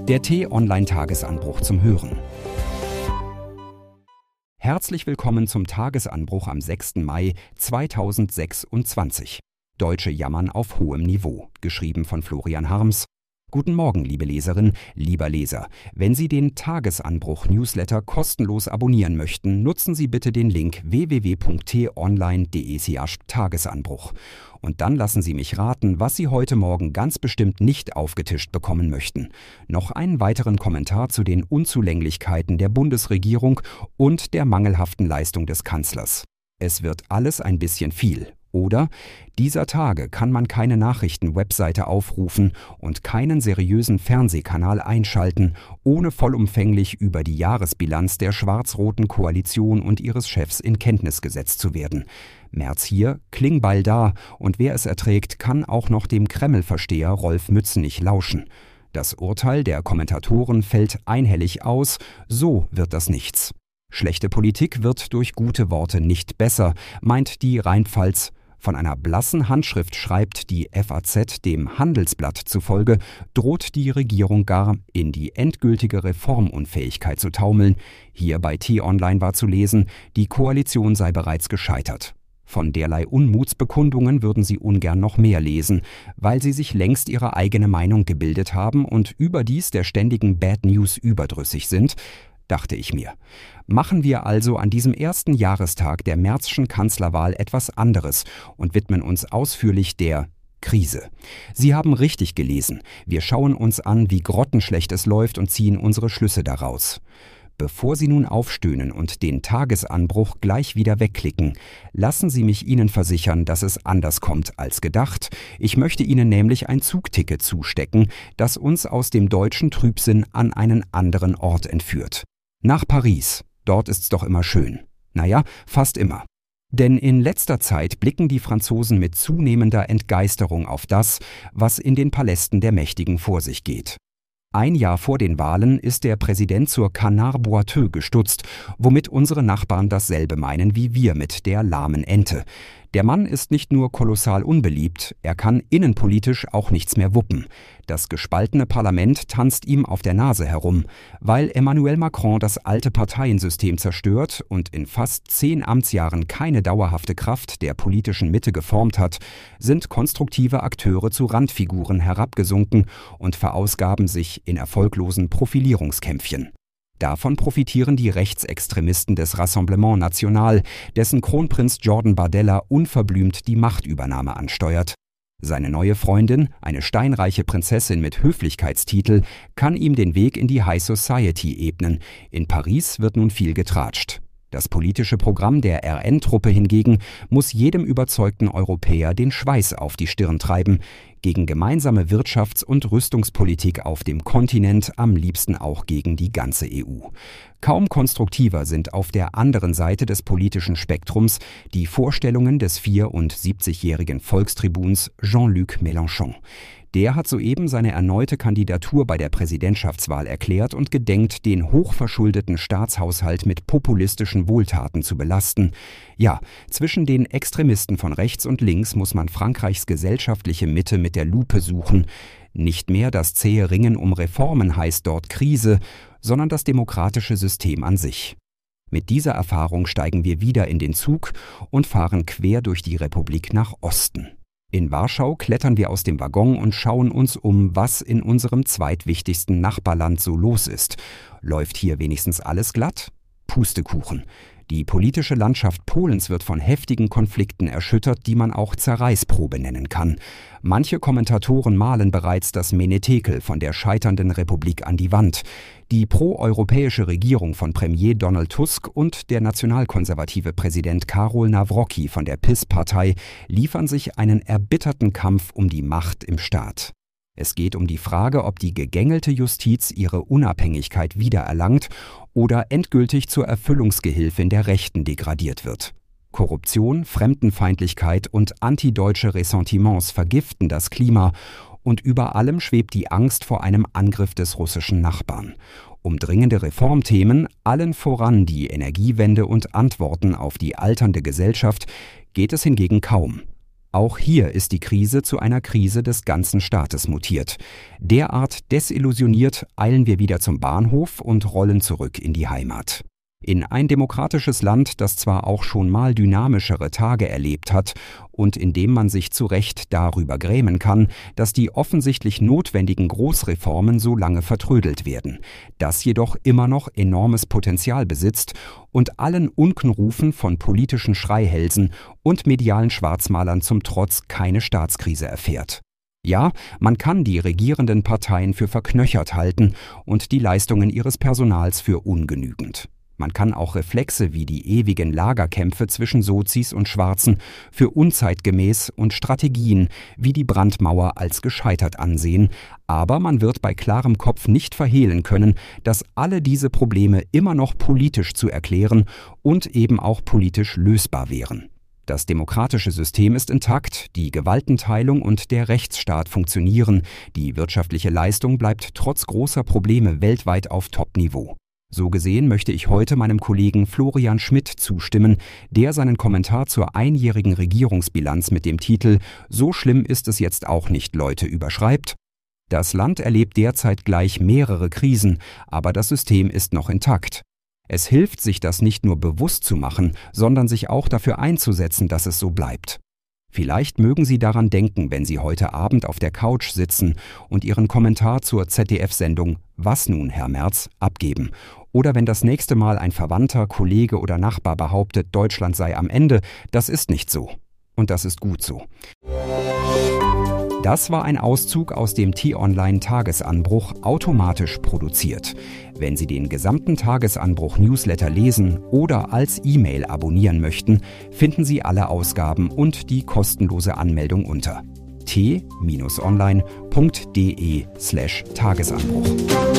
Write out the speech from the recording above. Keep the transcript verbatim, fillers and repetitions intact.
Der T-Online-Tagesanbruch zum Hören. Herzlich willkommen zum Tagesanbruch am sechsten Mai zweitausendsechsundzwanzig. Deutsche jammern auf hohem Niveau, geschrieben von Florian Harms. Guten Morgen, liebe Leserin, lieber Leser. Wenn Sie den Tagesanbruch-Newsletter kostenlos abonnieren möchten, nutzen Sie bitte den Link w w w punkt t online punkt de slash Tagesanbruch. Und dann lassen Sie mich raten, was Sie heute Morgen ganz bestimmt nicht aufgetischt bekommen möchten. Noch einen weiteren Kommentar zu den Unzulänglichkeiten der Bundesregierung und der mangelhaften Leistung des Kanzlers. Es wird alles ein bisschen viel. Oder dieser Tage kann man keine Nachrichten-Webseite aufrufen und keinen seriösen Fernsehkanal einschalten, ohne vollumfänglich über die Jahresbilanz der schwarz-roten Koalition und ihres Chefs in Kenntnis gesetzt zu werden. Merz hier, Klingbeil da, und wer es erträgt, kann auch noch dem Kreml-Versteher Rolf Mützenich lauschen. Das Urteil der Kommentatoren fällt einhellig aus, so wird das nichts. Schlechte Politik wird durch gute Worte nicht besser, meint die Rheinpfalz. Von einer blassen Handschrift schreibt die F A Z dem Handelsblatt zufolge, droht die Regierung gar, in die endgültige Reformunfähigkeit zu taumeln. Hier bei T-Online war zu lesen, die Koalition sei bereits gescheitert. Von derlei Unmutsbekundungen würden Sie ungern noch mehr lesen, weil Sie sich längst Ihre eigene Meinung gebildet haben und überdies der ständigen Bad News überdrüssig sind, dachte ich mir. Machen wir also an diesem ersten Jahrestag der Merzschen Kanzlerwahl etwas anderes und widmen uns ausführlich der Krise. Sie haben richtig gelesen. Wir schauen uns an, wie grottenschlecht es läuft und ziehen unsere Schlüsse daraus. Bevor Sie nun aufstöhnen und den Tagesanbruch gleich wieder wegklicken, lassen Sie mich Ihnen versichern, dass es anders kommt als gedacht. Ich möchte Ihnen nämlich ein Zugticket zustecken, das uns aus dem deutschen Trübsinn an einen anderen Ort entführt. Nach Paris. Dort ist's doch immer schön. Naja, fast immer. Denn in letzter Zeit blicken die Franzosen mit zunehmender Entgeisterung auf das, was in den Palästen der Mächtigen vor sich geht. Ein Jahr vor den Wahlen ist der Präsident zur Canard boiteux gestutzt, womit unsere Nachbarn dasselbe meinen wie wir mit der lahmen Ente. Der Mann ist nicht nur kolossal unbeliebt, er kann innenpolitisch auch nichts mehr wuppen. Das gespaltene Parlament tanzt ihm auf der Nase herum. Weil Emmanuel Macron das alte Parteiensystem zerstört und in fast zehn Amtsjahren keine dauerhafte Kraft der politischen Mitte geformt hat, sind konstruktive Akteure zu Randfiguren herabgesunken und verausgaben sich in erfolglosen Profilierungskämpfchen. Davon profitieren die Rechtsextremisten des Rassemblement National, dessen Kronprinz Jordan Bardella unverblümt die Machtübernahme ansteuert. Seine neue Freundin, eine steinreiche Prinzessin mit Höflichkeitstitel, kann ihm den Weg in die High Society ebnen. In Paris wird nun viel getratscht. Das politische Programm der R N-Truppe hingegen muss jedem überzeugten Europäer den Schweiß auf die Stirn treiben, gegen gemeinsame Wirtschafts- und Rüstungspolitik auf dem Kontinent, am liebsten auch gegen die ganze E U. Kaum konstruktiver sind auf der anderen Seite des politischen Spektrums die Vorstellungen des vier- und siebzigjährigen Volkstribuns Jean-Luc Mélenchon. Der hat soeben seine erneute Kandidatur bei der Präsidentschaftswahl erklärt und gedenkt, den hochverschuldeten Staatshaushalt mit populistischen Wohltaten zu belasten. Ja, zwischen den Extremisten von rechts und links muss man Frankreichs gesellschaftliche Mitte mit der Lupe suchen. Nicht mehr das zähe Ringen um Reformen heißt dort Krise, sondern das demokratische System an sich. Mit dieser Erfahrung steigen wir wieder in den Zug und fahren quer durch die Republik nach Osten. In Warschau klettern wir aus dem Waggon und schauen uns um, was in unserem zweitwichtigsten Nachbarland so los ist. Läuft hier wenigstens alles glatt? Pustekuchen. Die politische Landschaft Polens wird von heftigen Konflikten erschüttert, die man auch Zerreißprobe nennen kann. Manche Kommentatoren malen bereits das Menetekel von der scheiternden Republik an die Wand. Die proeuropäische Regierung von Premier Donald Tusk und der nationalkonservative Präsident Karol Nawrocki von der P I S-Partei liefern sich einen erbitterten Kampf um die Macht im Staat. Es geht um die Frage, ob die gegängelte Justiz ihre Unabhängigkeit wiedererlangt oder endgültig zur Erfüllungsgehilfin der Rechten degradiert wird. Korruption, Fremdenfeindlichkeit und antideutsche Ressentiments vergiften das Klima und über allem schwebt die Angst vor einem Angriff des russischen Nachbarn. Um dringende Reformthemen, allen voran die Energiewende und Antworten auf die alternde Gesellschaft, geht es hingegen kaum. Auch hier ist die Krise zu einer Krise des ganzen Staates mutiert. Derart desillusioniert eilen wir wieder zum Bahnhof und rollen zurück in die Heimat. In ein demokratisches Land, das zwar auch schon mal dynamischere Tage erlebt hat und in dem man sich zu Recht darüber grämen kann, dass die offensichtlich notwendigen Großreformen so lange vertrödelt werden, das jedoch immer noch enormes Potenzial besitzt und allen Unkenrufen von politischen Schreihälsen und medialen Schwarzmalern zum Trotz keine Staatskrise erfährt. Ja, man kann die regierenden Parteien für verknöchert halten und die Leistungen ihres Personals für ungenügend. Man kann auch Reflexe wie die ewigen Lagerkämpfe zwischen Sozis und Schwarzen für unzeitgemäß und Strategien wie die Brandmauer als gescheitert ansehen, aber man wird bei klarem Kopf nicht verhehlen können, dass alle diese Probleme immer noch politisch zu erklären und eben auch politisch lösbar wären. Das demokratische System ist intakt, die Gewaltenteilung und der Rechtsstaat funktionieren, die wirtschaftliche Leistung bleibt trotz großer Probleme weltweit auf Top-Niveau. So gesehen möchte ich heute meinem Kollegen Florian Schmidt zustimmen, der seinen Kommentar zur einjährigen Regierungsbilanz mit dem Titel »So schlimm ist es jetzt auch nicht, Leute« überschreibt. Das Land erlebt derzeit gleich mehrere Krisen, aber das System ist noch intakt. Es hilft, sich das nicht nur bewusst zu machen, sondern sich auch dafür einzusetzen, dass es so bleibt. Vielleicht mögen Sie daran denken, wenn Sie heute Abend auf der Couch sitzen und Ihren Kommentar zur Z D F-Sendung »Was nun, Herr Merz?« abgeben. Oder wenn das nächste Mal ein Verwandter, Kollege oder Nachbar behauptet, Deutschland sei am Ende, das ist nicht so. Und das ist gut so. Das war ein Auszug aus dem T-Online-Tagesanbruch, automatisch produziert. Wenn Sie den gesamten Tagesanbruch-Newsletter lesen oder als E-Mail abonnieren möchten, finden Sie alle Ausgaben und die kostenlose Anmeldung unter t-online punkt de slash Tagesanbruch.